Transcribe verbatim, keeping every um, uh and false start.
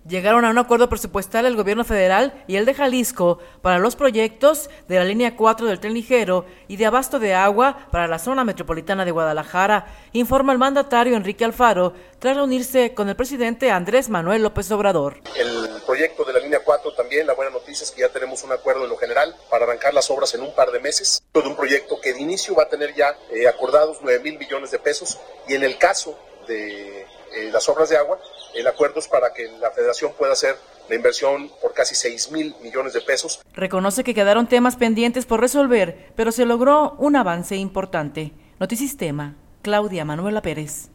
Llegaron a un acuerdo presupuestal el gobierno federal y el de Jalisco para los proyectos de la línea cuatro del tren ligero y de abasto de agua para la zona metropolitana de Guadalajara, informa el mandatario Enrique Alfaro, tras reunirse con el presidente Andrés Manuel López Obrador. El proyecto de la línea cuatro también, la buena noticia es que ya tenemos un acuerdo en lo general para arrancar las obras en un par de meses. Todo un proyecto que de inicio va a tener ya eh, acordados nueve mil millones de pesos y en el caso de eh, las obras de agua, el acuerdo es para que la federación pueda hacer la inversión por casi seis mil millones de pesos. Reconoce que quedaron temas pendientes por resolver, pero se logró un avance importante. Notisistema, Claudia Manuela Pérez.